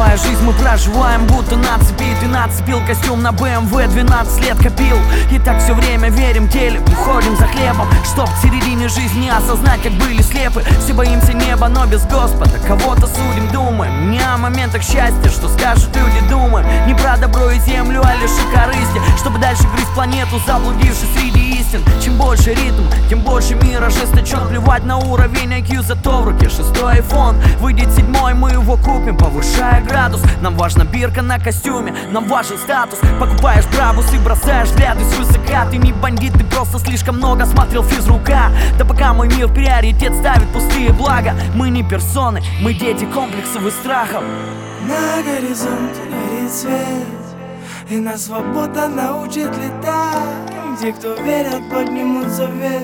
Живая жизнь мы проживаем будто на цепи. Ты нацепил костюм на BMW, 12 лет копил. И так все время верим, делим, уходим за хлебом, чтоб в середине жизни осознать, как были слепы. Все боимся неба, но без Господа кого-то судим, думаем не о моментах счастья, что скажут люди, думаем не про добро и землю, а лишь о корысти, чтобы дальше грызть планету, заблудившись среди истин. Чем больше ритм, тем больше мир ожесточен. Плевать на уровень IQ, зато в руке 6-й iPhone. Выйдет 7-й, мы его купим, повышая градус. Нам важна бирка на костюме, нам важен статус. Покупаешь брабус и бросаешь взгляды свысока. Ты не бандит, ты просто слишком много смотрел физрука. Да пока мой мир приоритет ставит пустые блага. Мы не персоны, мы дети комплексов и страхов. На горизонте горит свет, и нас свобода научит летать. Те, кто верят, поднимутся вверх.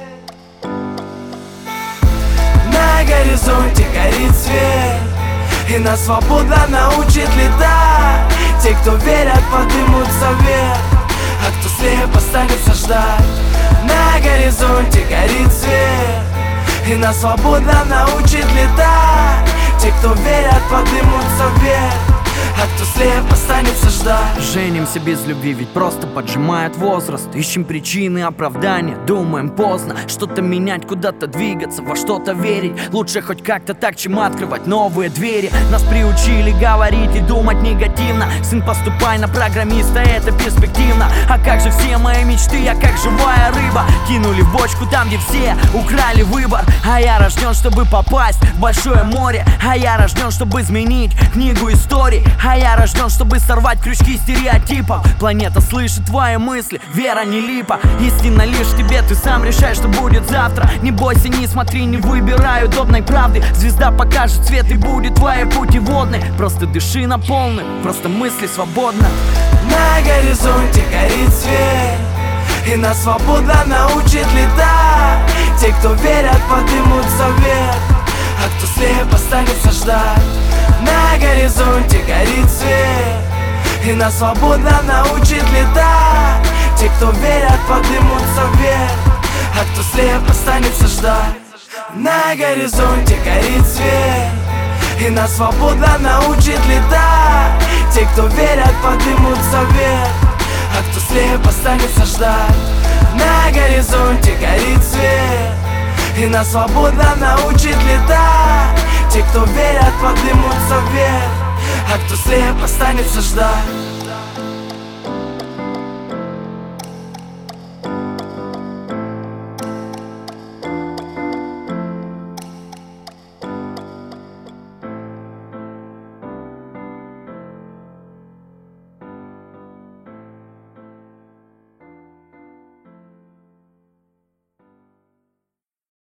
На горизонте горит свет, и нас свобода научит летать. Те, кто верят, поднимутся вверх, а кто слеп, останется ждать. На горизонте горит свет, и нас свобода научит летать. Те, кто верят, поднимутся вверх, а кто слеп, останется ждать. Женимся без любви, ведь просто поджимает возраст. Ищем причины, оправдания, думаем поздно. Что-то менять, куда-то двигаться, во что-то верить. Лучше хоть как-то так, чем открывать новые двери. Нас приучили говорить и думать негативно. Сын, поступай на программиста, это перспективно. А как же все мои мечты, я как живая рыба. Кинули в бочку там, где все украли выбор. А я рожден, чтобы попасть в большое море. А я рожден, чтобы изменить книгу историй. А я рожден, чтобы сорвать крючки стереотипов. Планета слышит твои мысли, вера не липа. Истина лишь в тебе, ты сам решаешь, что будет завтра. Не бойся, не смотри, не выбирай удобной правды. Звезда покажет свет и будет твоей путеводной. Просто дыши на полную, просто мысли свободно. На горизонте горит свет, и нас свобода научит летать. Те, кто верят, поднимутся вверх, а кто слеп, останется ждать. На горизонте горит свет, и нас свобода научит летать. Те, кто верят, поднимутся вверх, а кто слеп, останется ждать. На горизонте горит свет, и нас свобода научит летать. Те, кто верят, поднимутся вверх, а кто слеп, останется ждать. На горизонте горит свет, и нас свобода научит летать. Те, кто верят, поднимутся вверх, а кто слеп, останется ждать.